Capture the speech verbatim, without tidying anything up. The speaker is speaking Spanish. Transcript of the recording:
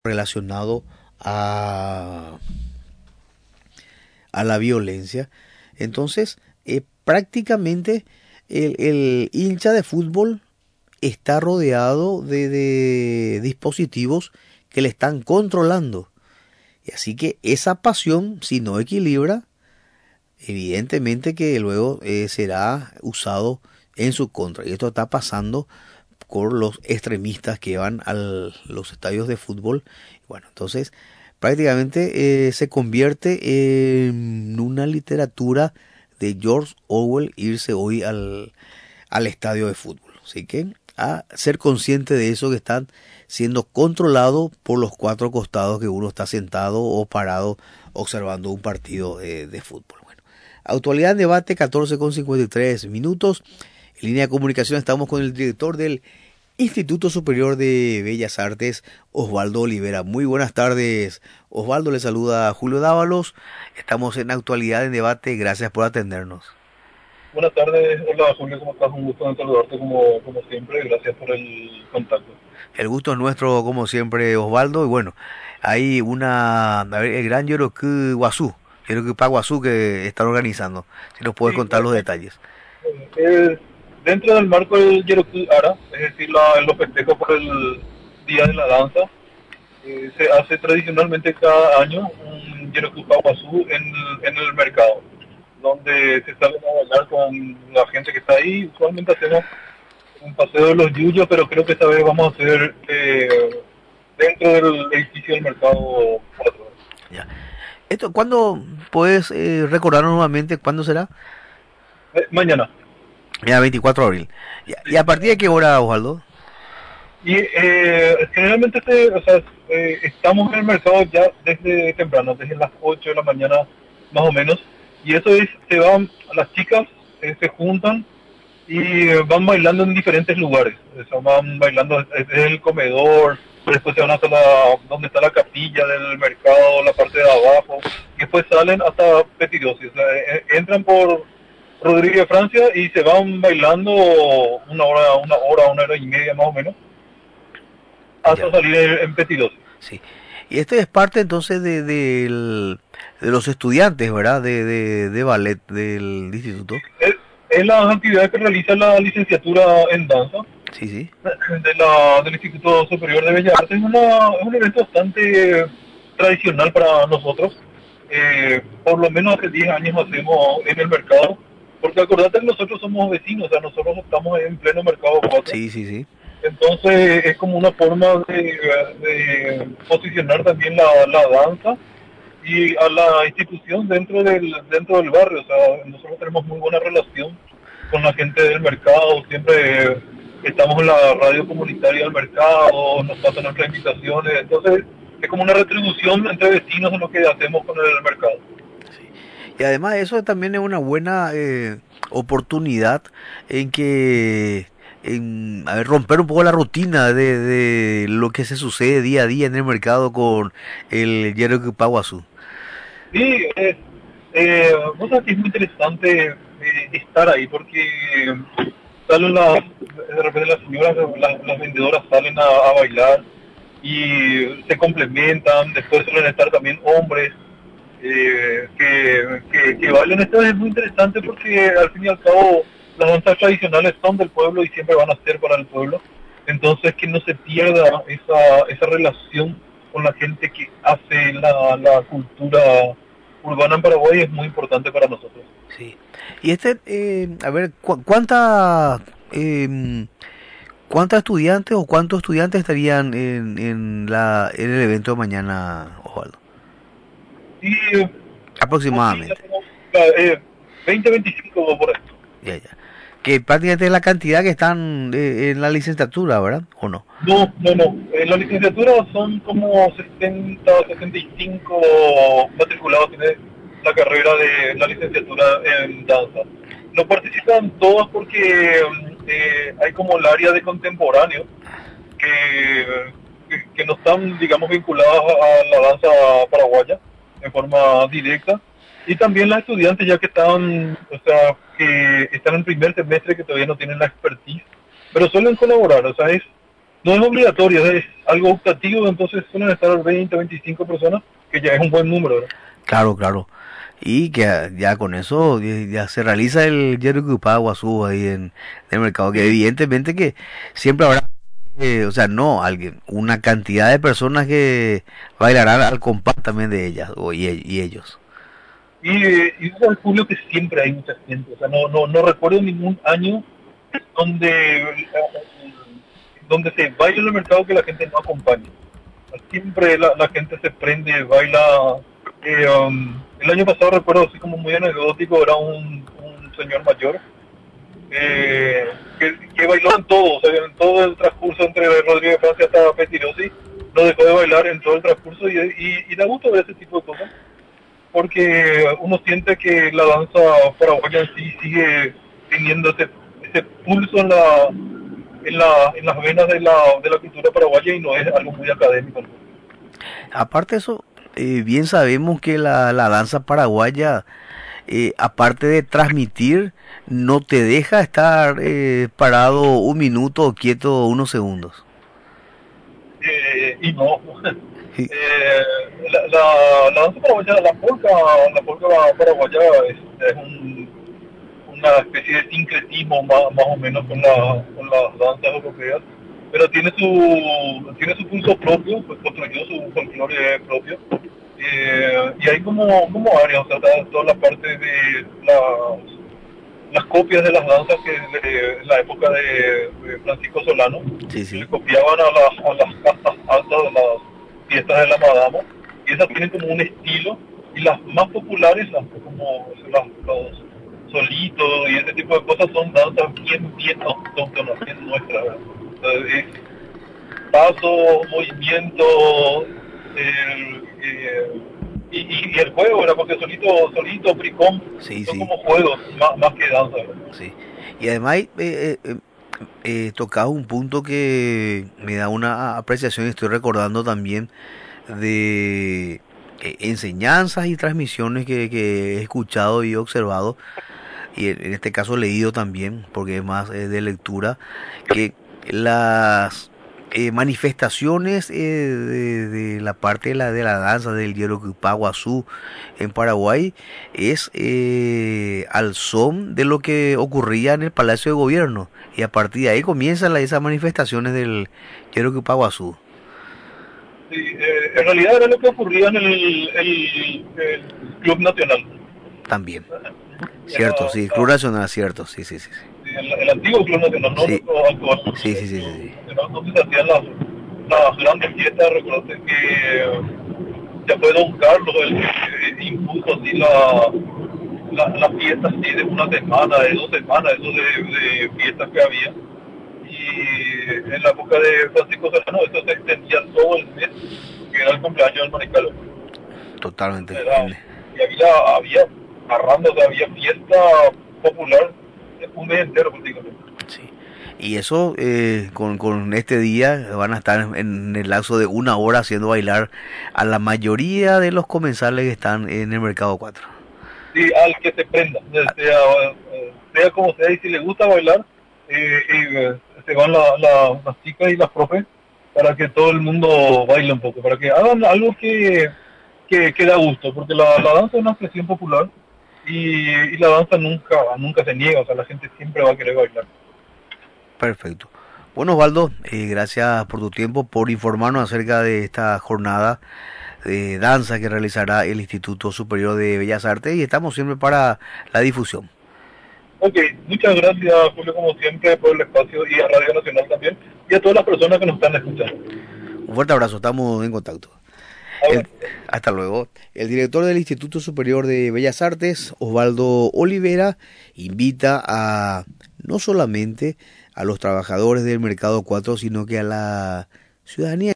relacionado a, a la violencia. Entonces, eh, prácticamente el, el hincha de fútbol está rodeado de, de dispositivos que le están controlando. Y así que esa pasión, si no equilibra, evidentemente que luego eh, será usado en su contra. Y esto está pasando con los extremistas que van a los estadios de fútbol. Bueno, entonces prácticamente eh, se convierte en una literatura de George Orwell irse hoy al, al estadio de fútbol. Así que a ser consciente de eso, que están siendo controlados por los cuatro costados, que uno está sentado o parado observando un partido de, de fútbol. Bueno, actualidad en debate, catorce con cincuenta y tres minutos. En línea de comunicación estamos con el director del Instituto Superior de Bellas Artes, Osvaldo Olivera. Muy buenas tardes, Osvaldo. Le saluda Julio Dávalos. Estamos en actualidad en debate. Gracias por atendernos. Buenas tardes. Hola, Julio, ¿cómo estás? Un gusto en saludarte como, como siempre. Gracias por el contacto. El gusto es nuestro, como siempre, Osvaldo. Y bueno, hay una, a ver, el gran Yoroku Guazú, Yoroku Paguazú, que están organizando. Si nos puedes Sí, contar los eh, detalles. eh, dentro del marco del Yeroku Ara, es decir, la, los festejos por el Día de la Danza, eh, se hace tradicionalmente cada año un Yeroku Paguazú en, en el mercado, donde se salen a bailar con la gente que está ahí. Usualmente hacemos un paseo de los yuyos, pero creo que esta vez vamos a hacer eh, dentro del edificio del mercado cuatro. Ya. Esto, ¿cuándo puedes eh, recordarnos nuevamente cuándo será? Eh, mañana. Ya, veinticuatro de abril. Ya, ¿y a partir de qué hora, Osvaldo? Y eh, generalmente este, o sea, eh, estamos en el mercado ya desde temprano, desde las ocho de la mañana más o menos, y eso es, se van, las chicas eh, se juntan y eh, van bailando en diferentes lugares. O sea, van bailando desde el comedor, después se van hasta la, donde está la capilla del mercado, la parte de abajo, y después salen hasta Petidosi. O sea, eh, entran por Rodríguez Francia y se van bailando una hora, una hora, una hora y media más o menos, hasta Ya, salir en, en Petidosi. sí. Y esto es parte entonces de, de, el- de los estudiantes, ¿verdad? De, de, de ballet del instituto. Es, es la actividad que realiza la licenciatura en danza Sí, sí. de la, del Instituto Superior de Bellas Artes. Es, una, es un evento bastante tradicional para nosotros. Eh, por lo menos hace diez años hacemos en el mercado, porque acordate que nosotros somos vecinos, o sea, nosotros estamos en pleno mercado cuatro. Sí, sí, sí. Entonces es como una forma de, de posicionar también la, la danza y a la institución dentro del dentro del barrio. O sea, nosotros tenemos muy buena relación con la gente del mercado, siempre estamos en la radio comunitaria del mercado, nos pasan nuestras invitaciones, entonces es como una retribución entre vecinos en lo que hacemos con el mercado. Y además eso también es una buena eh, oportunidad en que, en, a ver, romper un poco la rutina de, de lo que se sucede día a día en el mercado con el Yeroku Paguazú. Sí, eh, eh, vos sabés que es muy interesante eh, estar ahí porque salen las, de repente las señoras, las, las vendedoras salen a, a bailar y se complementan. Después suelen estar también hombres eh, que, que, que bailan. Esto es muy interesante porque al fin y al cabo las danzas tradicionales son del pueblo y siempre van a ser para el pueblo. Entonces que no se pierda esa, esa relación con la gente que hace la, la cultura urbana en Paraguay es muy importante para nosotros. Sí. Y este, eh, a ver, cu ¿cuánta, eh, cuántas estudiantes o cuántos estudiantes estarían en, en, la, en el evento de mañana, Osvaldo? Y así ya Aproximadamente. tenemos eh, veinte veinticinco por ahí. Ya, ya. Que prácticamente es la cantidad que están eh, en la licenciatura, ¿verdad? ¿O no? No, no, no. En la licenciatura son como sesenta, sesenta y cinco matriculados tiene la carrera de la licenciatura en danza. No participan todos porque eh, hay como el área de contemporáneo que, que, que no están, digamos, vinculadas a la danza paraguaya en forma directa. Y también las estudiantes ya que están, o sea, que están en primer semestre, que todavía no tienen la expertise, pero suelen colaborar. O sea, es No es obligatorio, es algo optativo, entonces suelen estar veinte, veinticinco personas, que ya es un buen número, ¿verdad? Claro, claro. Y que ya ya con eso ya, ya se realiza el Yerucupá Guazú ahí en, en el mercado, que Sí. evidentemente que siempre habrá, eh, o sea, no alguien, una cantidad de personas que bailarán al compás también de ellas o, y, y ellos. Y, eh, y es Julio que siempre hay mucha gente, o sea, no, no, no recuerdo ningún año donde, eh, donde se baila en el mercado que la gente no acompañe. Siempre la, la gente se prende, baila. Eh, um, el año pasado recuerdo así como muy anecdótico, era un, un señor mayor eh, que, que bailó en todo, o sea, en todo el transcurso entre Rodríguez Francia hasta Petirosi, no dejó de bailar en todo el transcurso y, y, y da gusto ver ese tipo de cosas, porque uno siente que la danza paraguaya en sí sigue teniendo ese, ese pulso en la, en la en las venas de la, de la cultura paraguaya y no es algo muy académico, ¿no? Aparte de eso, eh, bien sabemos que la, la danza paraguaya, eh, aparte de transmitir, no te deja estar eh, parado un minuto o quieto unos segundos. Eh, y no. Eh, la, la, la danza paraguaya, la polka, la polka paraguaya es, es un, una especie de sincretismo más, más o menos con, la, con las danzas europeas, pero tiene su tiene su pulso propio, pues construyó su folclore propio. Eh, y hay como, como áreas, o sea, toda la parte de las, las copias de las danzas que de, en la época de, de Francisco Solano, Sí, que le sí. copiaban a las, a las castas altas de las fiestas de la Madama, y esas tienen como un estilo, y las más populares, las como las, los solitos y ese tipo de cosas, son danzas bien, bien autóctonas, bien nuestras, ¿verdad? Entonces, es paso, movimiento, el, eh, y, y, y el juego, ¿verdad? Porque solito, solito, bricón, Sí, son sí, como juegos, más, más que danza, ¿verdad? sí. Y además eh, eh, eh, eh, tocaba un punto que me da una apreciación y estoy recordando también de eh, enseñanzas y transmisiones que, que he escuchado y observado, y en en este caso leído también, porque es más eh, de lectura, que las eh, manifestaciones eh, de, de la parte de la, de la danza del Yeroquipaguazú en Paraguay es eh, al son de lo que ocurría en el Palacio de Gobierno, y a partir de ahí comienzan la- esas manifestaciones del Yeroquipaguazú Sí, eh, en realidad era lo que ocurría en el, el, el Club Nacional. también. Era Cierto, sí, Club la, Nacional, cierto, sí, sí, sí. el, el antiguo Club Nacional, no Sí, el actual. sí, sí, sí, sí, El sí. Club Nacional, donde se hacían las, las grandes fiestas. Recuerdo que ya fue Don Carlos el que impuso así la, la, la fiesta así de una semana, de dos semanas, eso de, de fiestas que había. Y en la época de Francisco Solano eso se extendía todo el mes, que era el cumpleaños del Mariscal. Totalmente. Era, En- y había, había parrandas, había fiesta popular un mes entero prácticamente. sí. Y eso eh, con, con este día van a estar en el lapso de una hora haciendo bailar a la mayoría de los comensales que están en el Mercado cuatro. Sí, al que se prenda, Ah, sea, eh, sea como sea, y si le gusta bailar, eh, eh, se van la, la, las chicas y las profes para que todo el mundo baile un poco, para que hagan algo que, que, que da gusto, porque la, la danza es una expresión popular y, y la danza nunca, nunca se niega, o sea, la gente siempre va a querer bailar. perfecto. Bueno, Osvaldo, eh, gracias por tu tiempo, por informarnos acerca de esta jornada de danza que realizará el Instituto Superior de Bellas Artes, y estamos siempre para la difusión. Ok, muchas gracias Julio como siempre por el espacio y a Radio Nacional también y a todas las personas que nos están escuchando. Un fuerte abrazo, estamos en contacto. El, Ahora. hasta luego. El director del Instituto Superior de Bellas Artes, Osvaldo Olivera, invita a no solamente a los trabajadores del Mercado cuatro, sino que a la ciudadanía